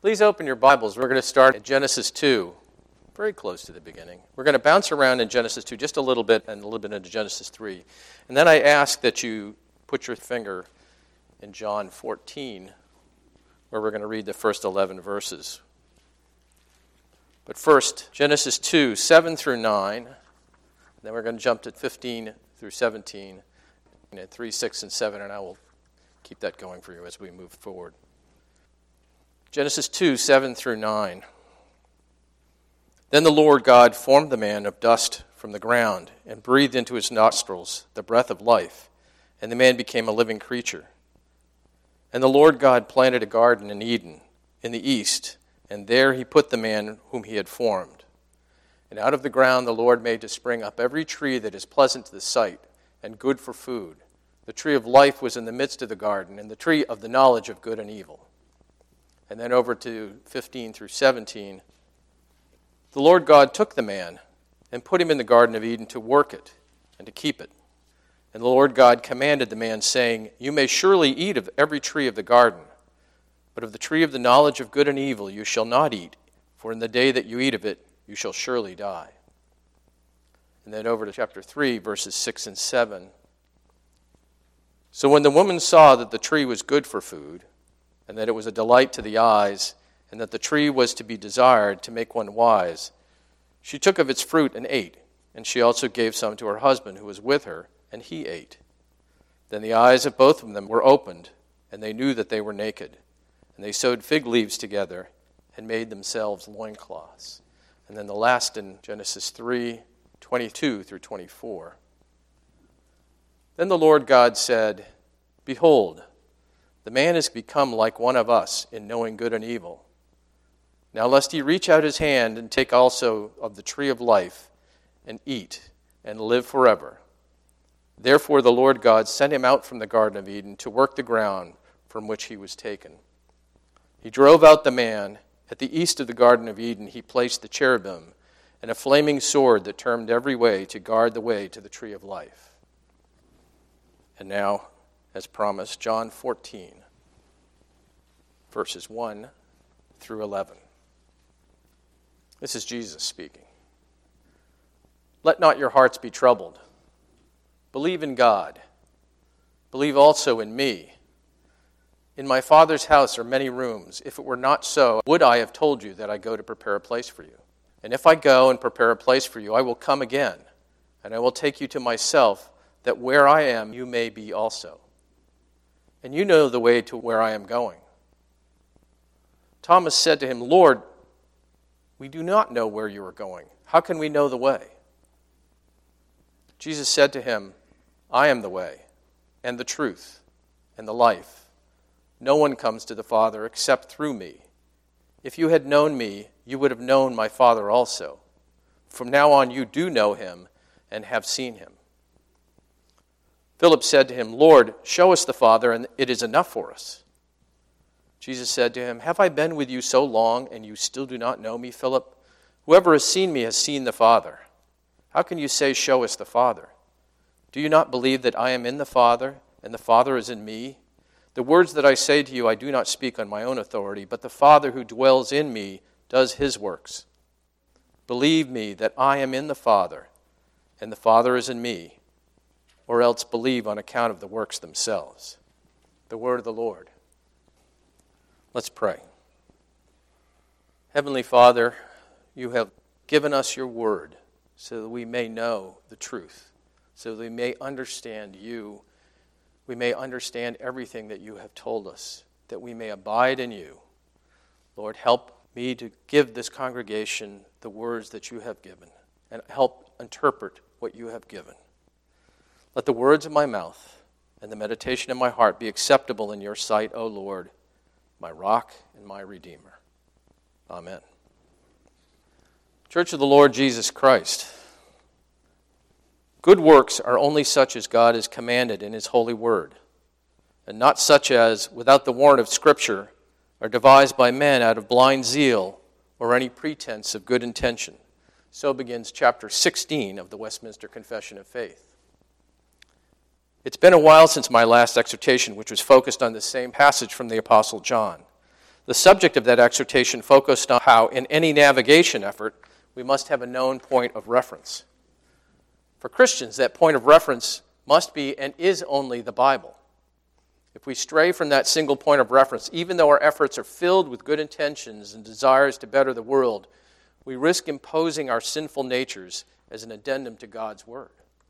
Please open your Bibles. We're going to start at Genesis 2, very close to the beginning. We're going to bounce around in Genesis 2 just a little bit and a little bit into Genesis 3. And then I ask that you put your finger in John 14, where we're going to read the first 11 verses. But first, Genesis 2, 7 through 9. Then we're going to jump to 15 through 17, and 3, 6, and 7, and I will keep that going for you as we move forward. Genesis 2, 7 through 9. Then the Lord God formed the man of dust from the ground and breathed into his nostrils the breath of life, and the man became a living creature. And the Lord God planted a garden in Eden in the east, and there he put the man whom he had formed. And out of the ground the Lord made to spring up every tree that is pleasant to the sight and good for food. The tree of life was in the midst of the garden, and the tree of the knowledge of good and evil. And then over to 15 through 17. The Lord God took the man and put him in the Garden of Eden to work it and to keep it. And the Lord God commanded the man, saying, You may surely eat of every tree of the garden, but of the tree of the knowledge of good and evil you shall not eat, for in the day that you eat of it you shall surely die. And then over to chapter 3, verses 6 and 7. So when the woman saw that the tree was good for food, and that it was a delight to the eyes, and that the tree was to be desired to make one wise, she took of its fruit and ate, and she also gave some to her husband who was with her, and he ate. Then the eyes of both of them were opened, and they knew that they were naked. And they sewed fig leaves together and made themselves loincloths. And then the last in Genesis 3, 22 through 24. Then the Lord God said, Behold, the man is become like one of us in knowing good and evil. Now lest he reach out his hand and take also of the tree of life and eat and live forever. Therefore the Lord God sent him out from the Garden of Eden to work the ground from which he was taken. He drove out the man. At the east of the Garden of Eden he placed the cherubim and a flaming sword that turned every way to guard the way to the tree of life. And now, as promised, John 14, verses 1 through 11. This is Jesus speaking. Let not your hearts be troubled. Believe in God. Believe also in me. In my Father's house are many rooms. If it were not so, would I have told you that I go to prepare a place for you? And if I go and prepare a place for you, I will come again, and I will take you to myself, that where I am you may be also. And you know the way to where I am going. Thomas said to him, Lord, we do not know where you are going. How can we know the way? Jesus said to him, I am the way, and the truth, and the life. No one comes to the Father except through me. If you had known me, you would have known my Father also. From now on you do know him and have seen him. Philip said to him, Lord, show us the Father, and it is enough for us. Jesus said to him, Have I been with you so long, and you still do not know me, Philip? Whoever has seen me has seen the Father. How can you say, Show us the Father? Do you not believe that I am in the Father, and the Father is in me? The words that I say to you I do not speak on my own authority, but the Father who dwells in me does his works. Believe me that I am in the Father, and the Father is in me, or else believe on account of the works themselves. The word of the Lord. Let's pray. Heavenly Father, you have given us your word so that we may know the truth, so that we may understand you. We may understand everything that you have told us, that we may abide in you. Lord, help me to give this congregation the words that you have given, and help interpret what you have given. Let the words of my mouth and the meditation of my heart be acceptable in your sight, O Lord, my rock and my redeemer. Amen. Church of the Lord Jesus Christ, good works are only such as God has commanded in his holy word, and not such as, without the warrant of Scripture, are devised by men out of blind zeal or any pretense of good intention. So begins chapter 16 of the Westminster Confession of Faith. It's been a while since my last exhortation, which was focused on the same passage from the Apostle John. The subject of that exhortation focused on how, in any navigation effort, we must have a known point of reference. For Christians, that point of reference must be and is only the Bible. If we stray from that single point of reference, even though our efforts are filled with good intentions and desires to better the world, we risk imposing our sinful natures as an addendum to God's Word.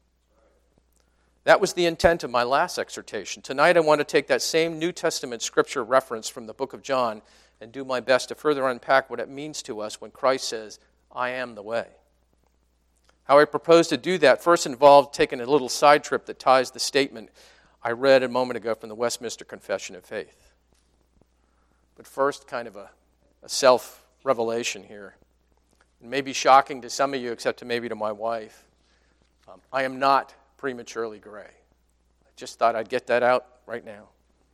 That was the intent of my last exhortation. Tonight I want to take that same New Testament scripture reference from the book of John and do my best to further unpack what it means to us when Christ says, "I am the way." How I propose to do that first involved taking a little side trip that ties the statement I read a moment ago from the Westminster Confession of Faith. But first, kind of a self-revelation here. It may be shocking to some of you, except to maybe to my wife. I am not prematurely gray. I just thought I'd get that out right now.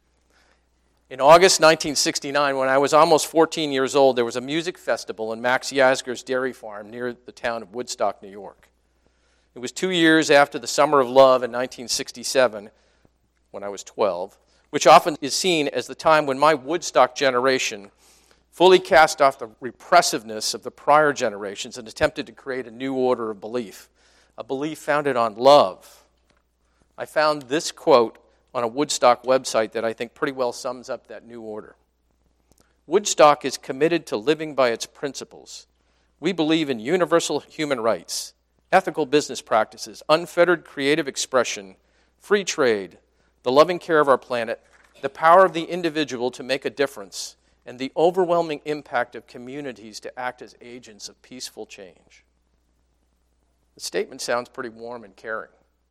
In August 1969, when I was almost 14 years old, there was a music festival in Max Yasgur's dairy farm near the town of Woodstock, New York. It was 2 years after the Summer of Love in 1967, when I was 12, which often is seen as the time when my Woodstock generation fully cast off the repressiveness of the prior generations and attempted to create a new order of belief, a belief founded on love. I found this quote on a Woodstock website that I think pretty well sums up that new order. Woodstock is committed to living by its principles. We believe in universal human rights, ethical business practices, unfettered creative expression, free trade, the loving care of our planet, the power of the individual to make a difference, and the overwhelming impact of communities to act as agents of peaceful change. The statement sounds pretty warm and caring.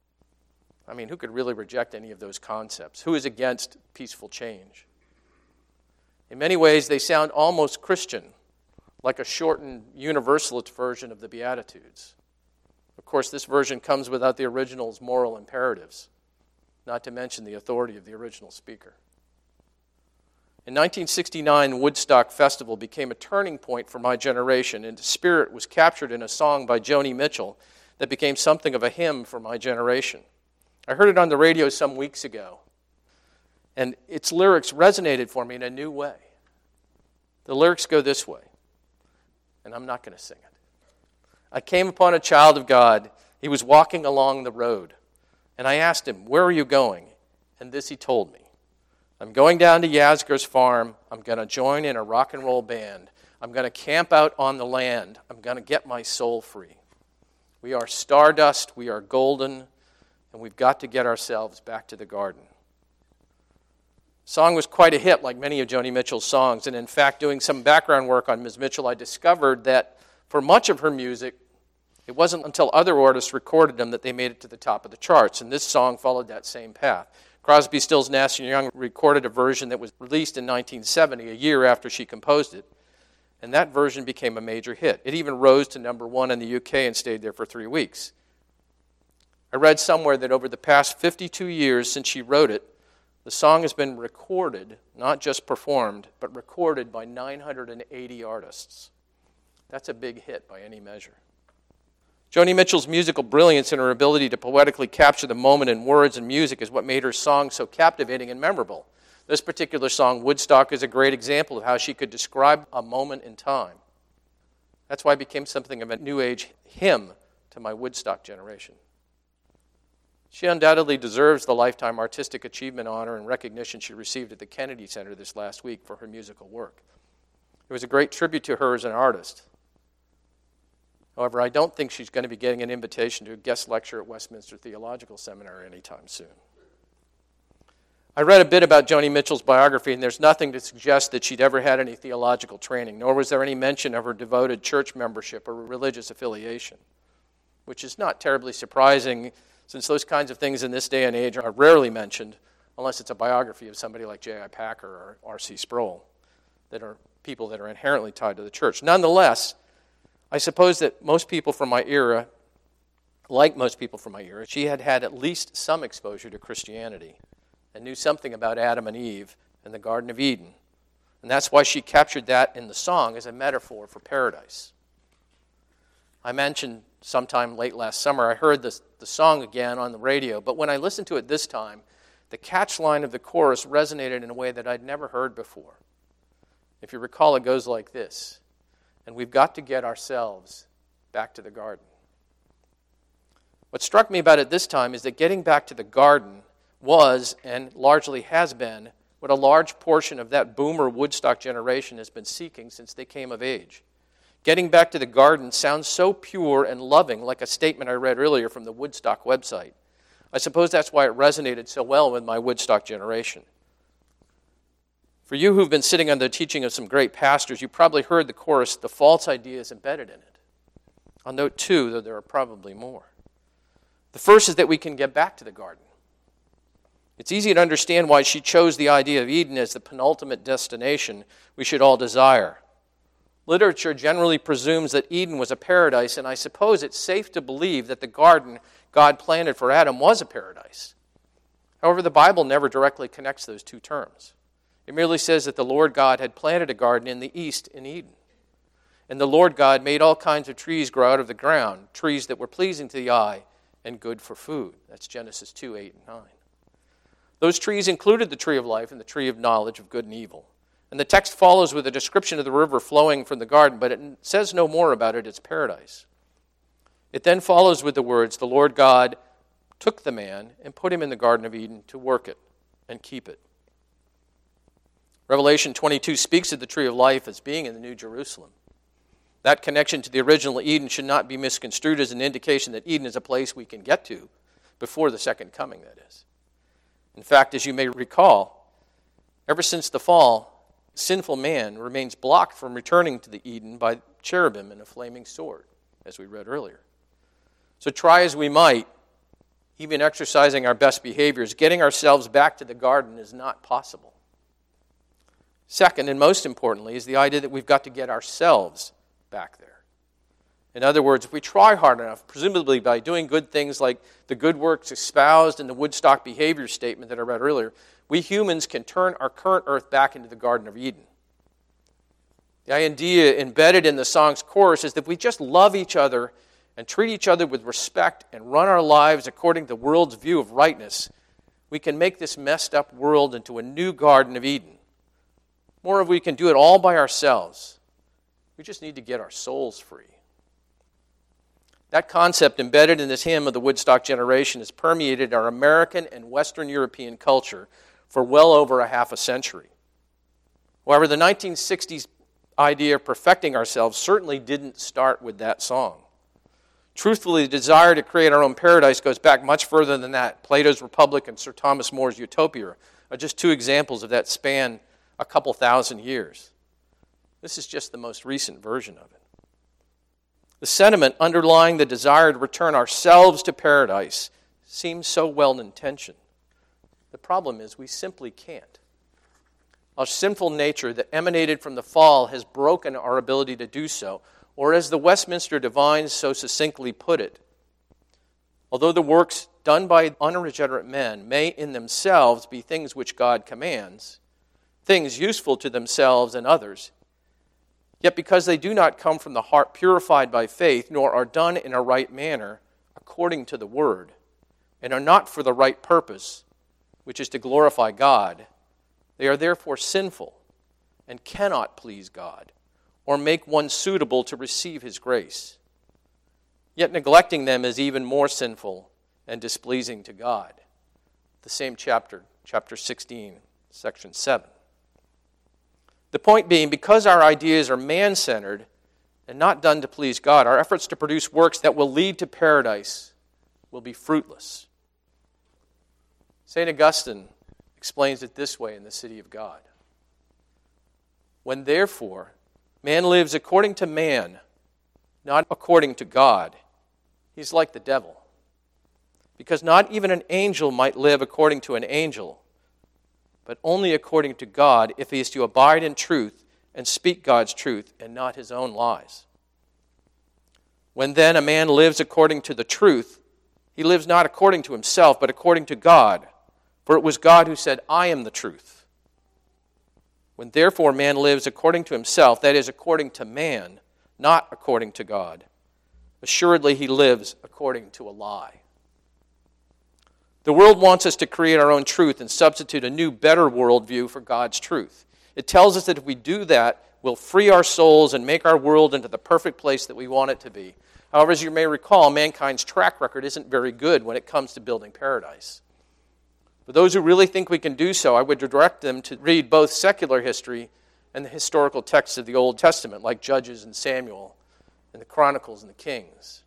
I mean, who could really reject any of those concepts? Who is against peaceful change? In many ways, they sound almost Christian, like a shortened universalist version of the Beatitudes. Of course, this version comes without the original's moral imperatives, not to mention the authority of the original speaker. In 1969, the Woodstock Festival became a turning point for my generation, and the spirit was captured in a song by Joni Mitchell that became something of a hymn for my generation. I heard it on the radio some weeks ago, and its lyrics resonated for me in a new way. The lyrics go this way, and I'm not going to sing it. I came upon a child of God. He was walking along the road. And I asked him, "Where are you going?" And this he told me. "I'm going down to Yasgur's farm. I'm going to join in a rock and roll band. I'm going to camp out on the land. I'm going to get my soul free. We are stardust. We are golden. And we've got to get ourselves back to the garden." The song was quite a hit, like many of Joni Mitchell's songs. And in fact, doing some background work on Ms. Mitchell, I discovered that for much of her music, it wasn't until other artists recorded them that they made it to the top of the charts, and this song followed that same path. Crosby, Stills, Nash & Young recorded a version that was released in 1970, a year after she composed it, and that version became a major hit. It even rose to number 1 in the UK and stayed there for 3 weeks. I read somewhere that over the past 52 years since she wrote it, the song has been recorded, not just performed, but recorded by 980 artists. That's a big hit by any measure. Joni Mitchell's musical brilliance and her ability to poetically capture the moment in words and music is what made her song so captivating and memorable. This particular song, Woodstock, is a great example of how she could describe a moment in time. That's why it became something of a New Age hymn to my Woodstock generation. She undoubtedly deserves the Lifetime Artistic Achievement Honor and recognition she received at the Kennedy Center this last week for her musical work. It was a great tribute to her as an artist. However, I don't think she's going to be getting an invitation to a guest lecture at Westminster Theological Seminary anytime soon. I read a bit about Joni Mitchell's biography, and there's nothing to suggest that she'd ever had any theological training, nor was there any mention of her devoted church membership or religious affiliation, which is not terribly surprising since those kinds of things in this day and age are rarely mentioned unless it's a biography of somebody like J.I. Packer or R.C. Sproul, that are people that are inherently tied to the church. Nonetheless, I suppose that most people from my era, she had had at least some exposure to Christianity and knew something about Adam and Eve and the Garden of Eden. And that's why she captured that in the song as a metaphor for paradise. I mentioned sometime late last summer, I heard the song again on the radio, but when I listened to it this time, the catch line of the chorus resonated in a way that I'd never heard before. If you recall, it goes like this. And we've got to get ourselves back to the garden. What struck me about it this time is that getting back to the garden was, and largely has been, what a large portion of that boomer Woodstock generation has been seeking since they came of age. Getting back to the garden sounds so pure and loving, like a statement I read earlier from the Woodstock website. I suppose that's why it resonated so well with my Woodstock generation. For you who've been sitting under the teaching of some great pastors, you probably heard the chorus, "The false idea is embedded in it." I'll note two, though there are probably more. The first is that we can get back to the garden. It's easy to understand why she chose the idea of Eden as the penultimate destination we should all desire. Literature generally presumes that Eden was a paradise, and I suppose it's safe to believe that the garden God planted for Adam was a paradise. However, the Bible never directly connects those two terms. It merely says that the Lord God had planted a garden in the east in Eden. And the Lord God made all kinds of trees grow out of the ground, trees that were pleasing to the eye and good for food. That's Genesis 2, 8, and 9. Those trees included the tree of life and the tree of knowledge of good and evil. And the text follows with a description of the river flowing from the garden, but it says no more about it. It's paradise. It then follows with the words, the Lord God took the man and put him in the Garden of Eden to work it and keep it. Revelation 22 speaks of the tree of life as being in the New Jerusalem. That connection to the original Eden should not be misconstrued as an indication that Eden is a place we can get to before the second coming, that is. In fact, as you may recall, ever since the fall, sinful man remains blocked from returning to the Eden by cherubim and a flaming sword, as we read earlier. So try as we might, even exercising our best behaviors, getting ourselves back to the garden is not possible. Second, and most importantly, is the idea that we've got to get ourselves back there. In other words, if we try hard enough, presumably by doing good things like the good works espoused in the Woodstock behavior statement that I read earlier, we humans can turn our current earth back into the Garden of Eden. The idea embedded in the song's chorus is that if we just love each other and treat each other with respect and run our lives according to the world's view of rightness, we can make this messed up world into a new Garden of Eden. More if we can do it all by ourselves. We just need to get our souls free. That concept embedded in this hymn of the Woodstock generation has permeated our American and Western European culture for well over a half a century. However, the 1960s idea of perfecting ourselves certainly didn't start with that song. Truthfully, the desire to create our own paradise goes back much further than that. Plato's Republic and Sir Thomas More's Utopia are just two examples of that span a couple thousand years. This is just the most recent version of it. The sentiment underlying the desire to return ourselves to paradise seems so well-intentioned. The problem is we simply can't. Our sinful nature that emanated from the fall has broken our ability to do so, or as the Westminster Divines so succinctly put it, although the works done by unregenerate men may in themselves be things which God commands, things useful to themselves and others, yet because they do not come from the heart purified by faith, nor are done in a right manner according to the word, and are not for the right purpose, which is to glorify God, they are therefore sinful and cannot please God or make one suitable to receive his grace. Yet neglecting them is even more sinful and displeasing to God. The same chapter 16, section 7. The point being, because our ideas are man-centered and not done to please God, our efforts to produce works that will lead to paradise will be fruitless. St. Augustine explains it this way in The City of God. When therefore man lives according to man, not according to God, he's like the devil. Because not even an angel might live according to an angel, but only according to God if he is to abide in truth and speak God's truth and not his own lies. When then a man lives according to the truth, he lives not according to himself, but according to God. For it was God who said, I am the truth. When therefore man lives according to himself, that is, according to man, not according to God, assuredly he lives according to a lie. The world wants us to create our own truth and substitute a new, better worldview for God's truth. It tells us that if we do that, we'll free our souls and make our world into the perfect place that we want it to be. However, as you may recall, mankind's track record isn't very good when it comes to building paradise. For those who really think we can do so, I would direct them to read both secular history and the historical texts of the Old Testament, like Judges and Samuel and the Chronicles and the Kings.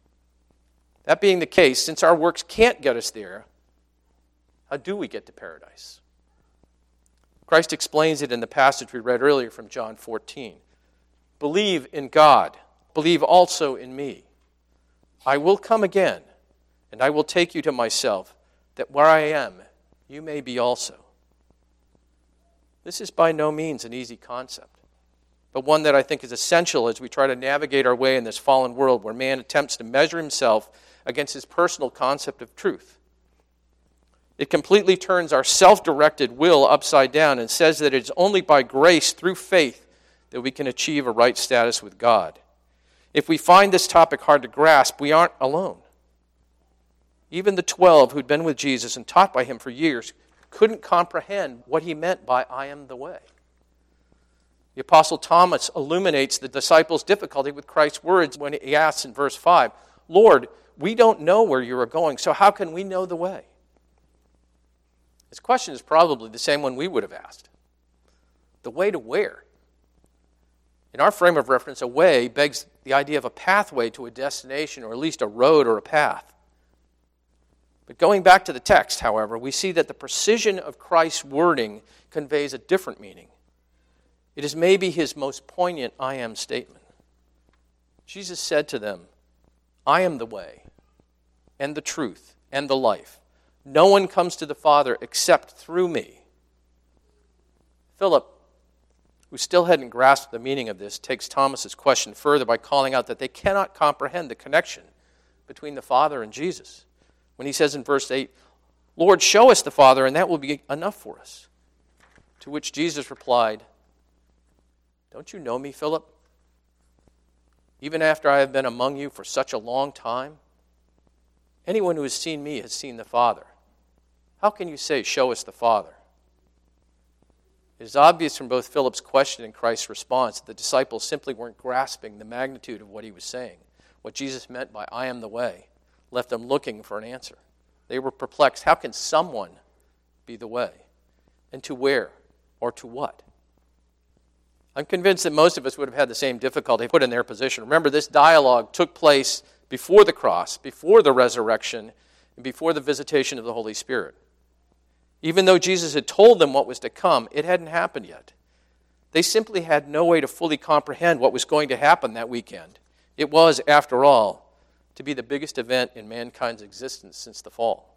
That being the case, since our works can't get us there, how do we get to paradise? Christ explains it in the passage we read earlier from John 14. Believe in God. Believe also in me. I will come again, and I will take you to myself, that where I am, you may be also. This is by no means an easy concept, but one that I think is essential as we try to navigate our way in this fallen world where man attempts to measure himself against his personal concept of truth. It completely turns our self-directed will upside down and says that it is only by grace through faith that we can achieve a right status with God. If we find this topic hard to grasp, we aren't alone. Even the 12 who'd been with Jesus and taught by him for years couldn't comprehend what he meant by "I am the way." The Apostle Thomas illuminates the disciples' difficulty with Christ's words when he asks in verse 5, "Lord, we don't know where you are going, so how can we know the way?" His question is probably the same one we would have asked. The way to where? In our frame of reference, a way begs the idea of a pathway to a destination, or at least a road or a path. But going back to the text, however, we see that the precision of Christ's wording conveys a different meaning. It is maybe his most poignant "I am" statement. Jesus said to them, "I am the way, and the truth, and the life. No one comes to the Father except through me." Philip, who still hadn't grasped the meaning of this, takes Thomas's question further by calling out that they cannot comprehend the connection between the Father and Jesus. When he says in verse 8, "Lord, show us the Father, and that will be enough for us." To which Jesus replied, "Don't you know me, Philip? Even after I have been among you for such a long time? Anyone who has seen me has seen the Father. How can you say, 'Show us the Father'?" It is obvious from both Philip's question and Christ's response that the disciples simply weren't grasping the magnitude of what he was saying. What Jesus meant by "I am the way" left them looking for an answer. They were perplexed. How can someone be the way? And to where? Or to what? I'm convinced that most of us would have had the same difficulty put in their position. Remember, this dialogue took place before the cross, before the resurrection, and before the visitation of the Holy Spirit. Even though Jesus had told them what was to come, it hadn't happened yet. They simply had no way to fully comprehend what was going to happen that weekend. It was, after all, to be the biggest event in mankind's existence since the fall.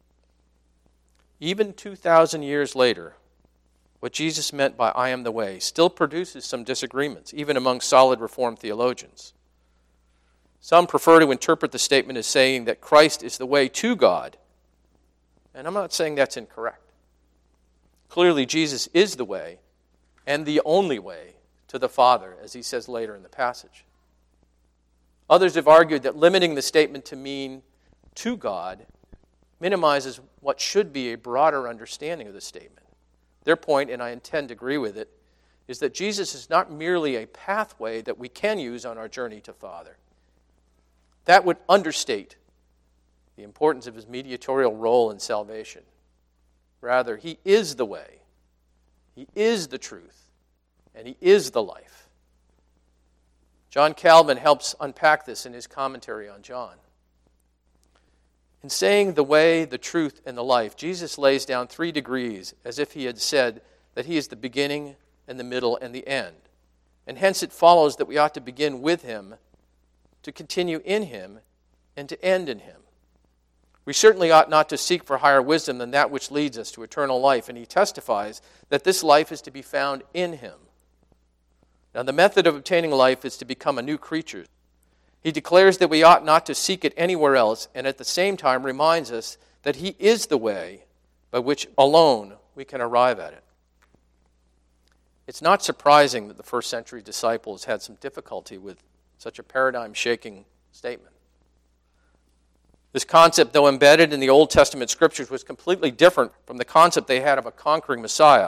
Even 2,000 years later, what Jesus meant by "I am the way" still produces some disagreements, even among solid Reformed theologians. Some prefer to interpret the statement as saying that Christ is the way to God, and I'm not saying that's incorrect. Clearly, Jesus is the way and the only way to the Father, as he says later in the passage. Others have argued that limiting the statement to mean "to God" minimizes what should be a broader understanding of the statement. Their point, and I intend to agree with it, is that Jesus is not merely a pathway that we can use on our journey to Father. That would understate the importance of his mediatorial role in salvation. Rather, he is the way, he is the truth, and he is the life. John Calvin helps unpack this in his commentary on John. In saying the way, the truth, and the life, Jesus lays down 3 degrees as if he had said that he is the beginning and the middle and the end. And hence it follows that we ought to begin with him, to continue in him, and to end in him. We certainly ought not to seek for higher wisdom than that which leads us to eternal life, and he testifies that this life is to be found in him. Now, the method of obtaining life is to become a new creature. He declares that we ought not to seek it anywhere else, and at the same time reminds us that he is the way by which alone we can arrive at it. It's not surprising that the first century disciples had some difficulty with such a paradigm-shaking statement. This concept, though embedded in the Old Testament scriptures, was completely different from the concept they had of a conquering Messiah.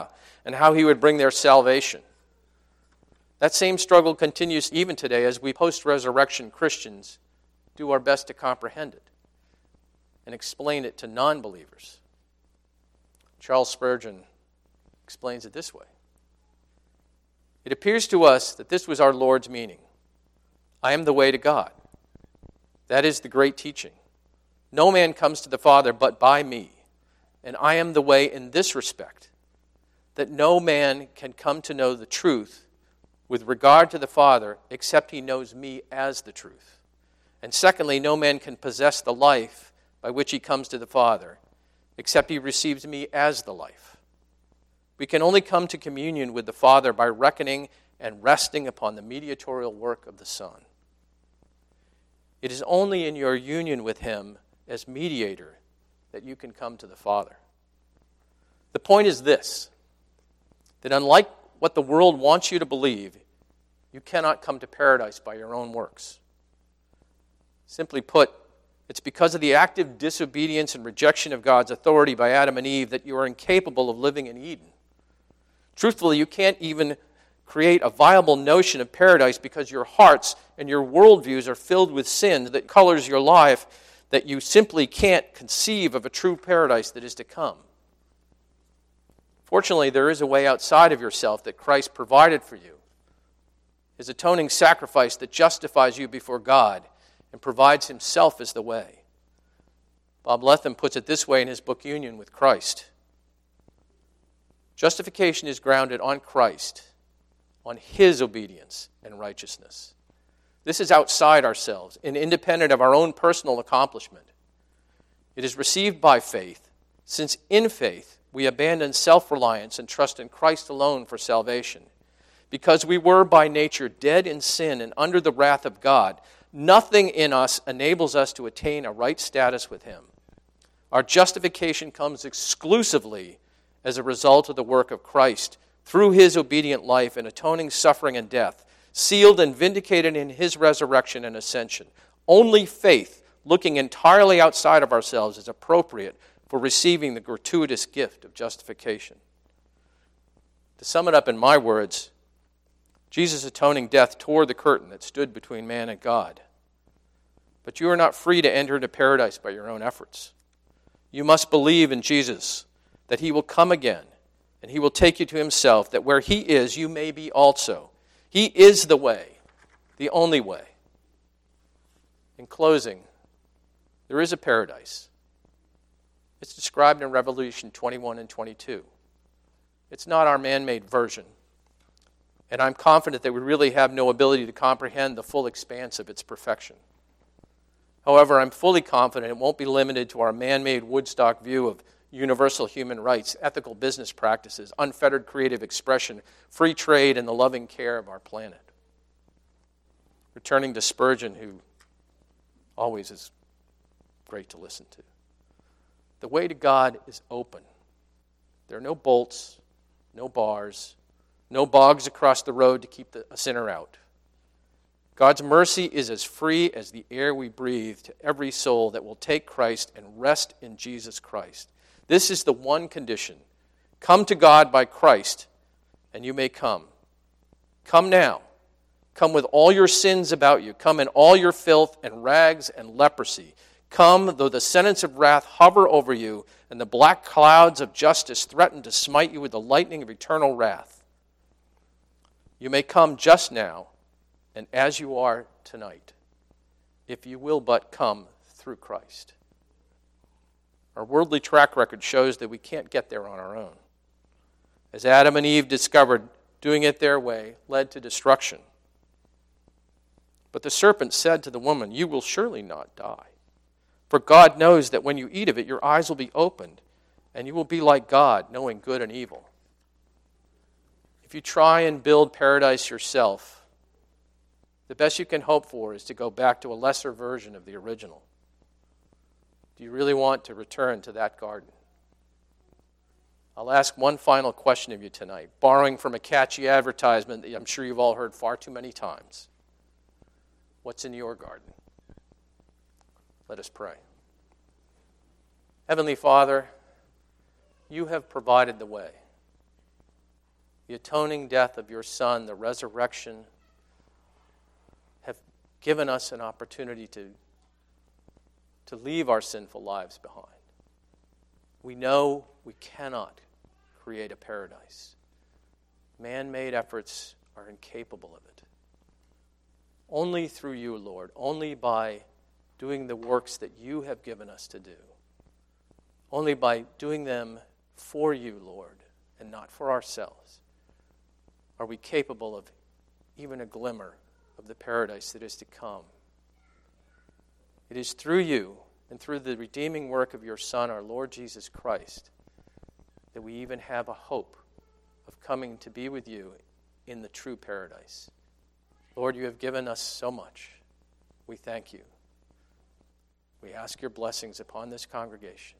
and how he would bring their salvation. That same struggle continues even today as we post-resurrection Christians do our best to comprehend it and explain it to non-believers. Charles Spurgeon explains it this way. It appears to us that this was our Lord's meaning. I am the way to God. That is the great teaching. No man comes to the Father but by me, and I am the way in this respect, that no man can come to know the truth with regard to the Father except he knows me as the truth. And secondly, no man can possess the life by which he comes to the Father except he receives me as the life. We can only come to communion with the Father by reckoning and resting upon the mediatorial work of the Son. It is only in your union with him as mediator that you can come to the Father. The point is this, that unlike what the world wants you to believe, you cannot come to paradise by your own works. Simply put, it's because of the active disobedience and rejection of God's authority by Adam and Eve that you are incapable of living in Eden. Truthfully, you can't even create a viable notion of paradise because your hearts and your worldviews are filled with sin that colors your life, that you simply can't conceive of a true paradise that is to come. Fortunately, there is a way outside of yourself that Christ provided for you, his atoning sacrifice that justifies you before God and provides himself as the way. Bob Lethem puts it this way in his book, Union with Christ. Justification is grounded on Christ, on his obedience and righteousness. This is outside ourselves and independent of our own personal accomplishment. It is received by faith, since in faith we abandon self-reliance and trust in Christ alone for salvation. Because we were by nature dead in sin and under the wrath of God, nothing in us enables us to attain a right status with him. Our justification comes exclusively as a result of the work of Christ through his obedient life and atoning suffering and death, sealed and vindicated in his resurrection and ascension. Only faith, looking entirely outside of ourselves, is appropriate for receiving the gratuitous gift of justification. To sum it up in my words, Jesus' atoning death tore the curtain that stood between man and God. But you are not free to enter into paradise by your own efforts. You must believe in Jesus, that he will come again, and he will take you to himself, that where he is, you may be also. He is the way, the only way. In closing, there is a paradise. It's described in Revelation 21 and 22. It's not our man-made version. And I'm confident that we really have no ability to comprehend the full expanse of its perfection. However, I'm fully confident it won't be limited to our man-made Woodstock view of universal human rights, ethical business practices, unfettered creative expression, free trade, and the loving care of our planet. Returning to Spurgeon, who always is great to listen to. The way to God is open. There are no bolts, no bars, no bogs across the road to keep a sinner out. God's mercy is as free as the air we breathe to every soul that will take Christ and rest in Jesus Christ. This is the one condition. Come to God by Christ, and you may come. Come now. Come with all your sins about you. Come in all your filth and rags and leprosy. Come, though the sentence of wrath hover over you, and the black clouds of justice threaten to smite you with the lightning of eternal wrath. You may come just now, and as you are tonight, if you will but come through Christ. Our worldly track record shows that we can't get there on our own. As Adam and Eve discovered, doing it their way led to destruction. But the serpent said to the woman, "You will surely not die. For God knows that when you eat of it, your eyes will be opened, and you will be like God, knowing good and evil." If you try and build paradise yourself, the best you can hope for is to go back to a lesser version of the original. Do you really want to return to that garden? I'll ask one final question of you tonight, borrowing from a catchy advertisement that I'm sure you've all heard far too many times. What's in your garden? Let us pray. Heavenly Father, you have provided the way. the atoning death of your Son, the resurrection, have given us an opportunity to leave our sinful lives behind. We know we cannot create a paradise. Man-made efforts are incapable of it. Only through you, Lord, only by doing the works that you have given us to do, only by doing them for you, Lord, and not for ourselves, are we capable of even a glimmer of the paradise that is to come. It is through you and through the redeeming work of your Son, our Lord Jesus Christ, that we even have a hope of coming to be with you in the true paradise. Lord, you have given us so much. We thank you. We ask your blessings upon this congregation.